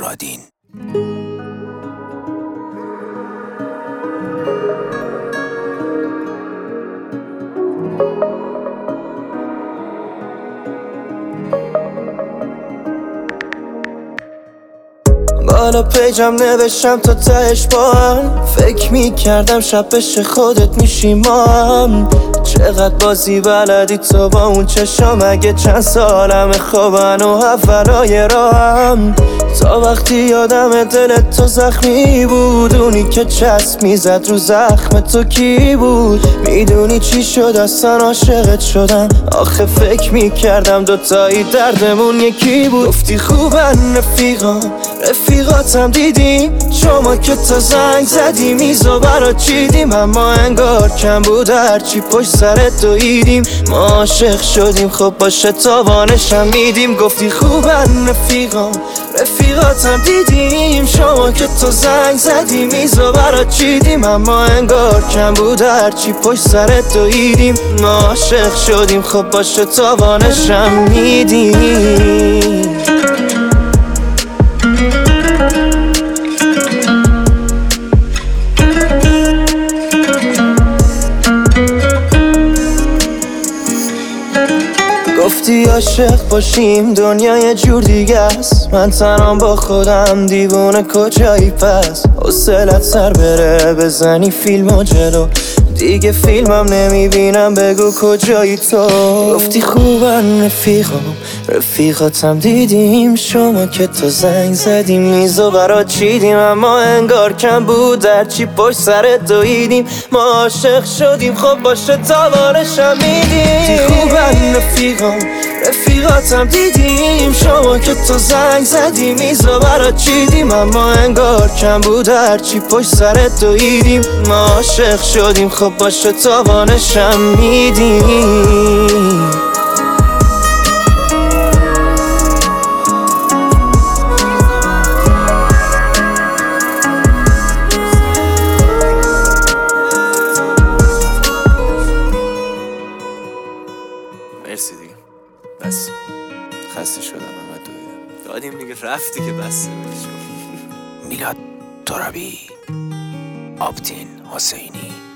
مرادین. بالا پیجم نوشتم تا تهش با هم، فکر میکردم شب بشه خودت میشی ما هم. چقدر بازی بلدی تو با اون چشام، اگه چند سالمه خوابن و اولای راهم. تا وقتی یادم دلت تو زخمی بود، اونی که چسب میزد رو زخم تو کی بود؟ میدونی چی شد اصلا عاشقت شدم، آخه فکر میکردم دوتایی دردمون یکی بود. گفتی خوبن رفیقاتم دیدیم، شما که تا زنگ زدی میزو برا چیدیم، اما انگار کم بود هرچی پشت سرت دویدیم. ما عاشق شدیم خب باشه تاوانشم میدیم. گفتی خوبن رفیقاتم دیدیم، شما که تو زنگ زدی میزو برا چیدیم، اما انگار کم بود هرچی پشت سرت دویدیم. ما عاشق شدیم خب باشه تاوانشم میدیم. گفتی عاشق باشیم دنیا یه جور دیگه است، من تنهام با خودم دیوونه کجایی پس؟ حوصلت سر بره بزنی فیلمو جلو، دیگه فیلمم نمیبینم بگو کجایی تو. گفتی خوبن رفیقاتم دیدیم، شما که تو زنگ زدیم میزو برا چیدیم، اما انگار کم بود درچی پشت سرت دویدیم. ما عاشق شدیم خب باشه تاوانشم میدیم. گفتی خوبن رفیقاتم دیدیم، شما که تو زنگ زدی میزو برا چیدیم، اما انگار کم بود هرچی پشت سرت دویدیم. ما عاشق شدیم خب باشه تاوانشم میدیم. مرسی دیگه، بس خسته شدم همه دویدم دادیم دیگه، رفتی که بسته بودی. میلاد ترابی، آبدین حسینی.